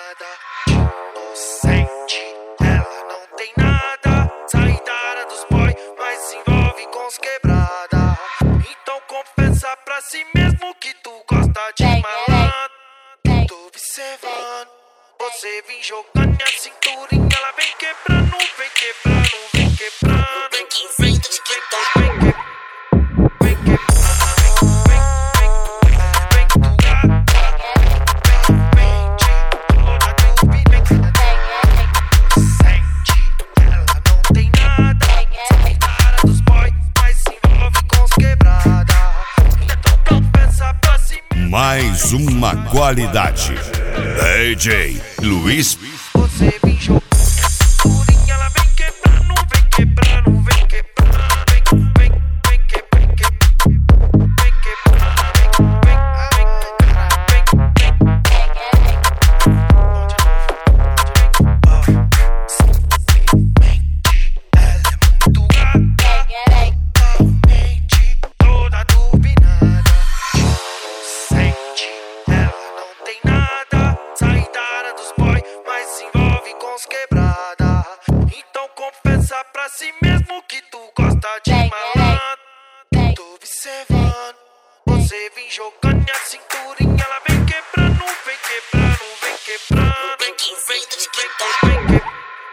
Inocente, ela não tem nada. Sai da área dos boy, mas se envolve com os quebrada. Então confessa pra si mesmo que tu gosta de malandro. Tô observando, você vem jogando a cinturinha. Ela vem quebrando, vem quebrando, vem quebrando. Vem que vem, vem que vem que. Mais uma qualidade. DJ Luiz. Você vem jogando cinturinha, ela vem quebrando, vem quebrando, vem quebrando, vem quebrando, vem quebrando, ela é muito gata, mente toda turbinada. Inocente, ela não tem nada. Sai da área dos boy, mas se envolve com os quebrada. Então confessa pra si mesmo que tu gosta de malandro. Tô observando, você vem jogando a cinturinha. Ela vem quebrando, vem quebrando, vem quebrando. Vem que vem, vem que vem que.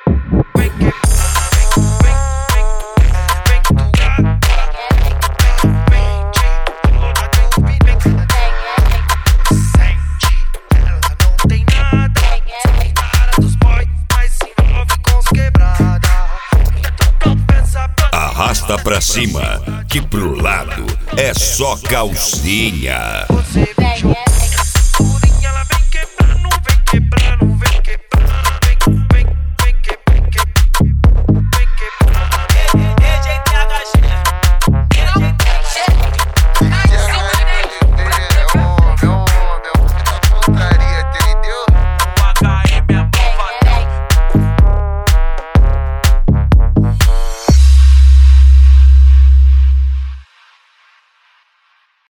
Arrasta pra cima, que pro lado é só calcinha. Você vem jogando